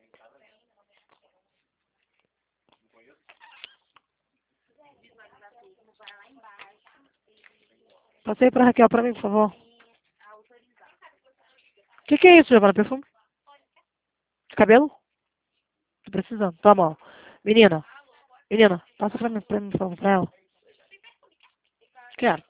Passei pra Raquel pra mim, por favor. O que é isso, Giovana? Perfume? De cabelo? Tô precisando. Toma, ó. Menina, passa pra mim, por favor, pra ela. Quero.